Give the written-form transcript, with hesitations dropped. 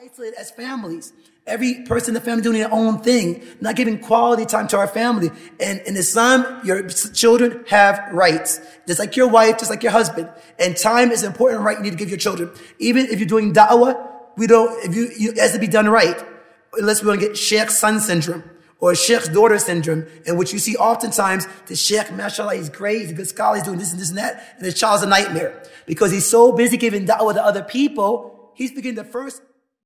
isolated as families. Every person in the family doing their own thing, not giving quality time to our family. And in Islam, your children have rights. Just like your wife, just like your husband. And time is an important right you need to give your children. Even if you're doing da'wah, it has to be done right. Unless we want to get Sheikh son syndrome or Sheikh's daughter syndrome, in which you see oftentimes the Sheikh, mashallah, he's great, he's a good scholar, he's doing this and that, and his child's a nightmare. Because he's so busy giving da'wah to other people, he's forgetting the first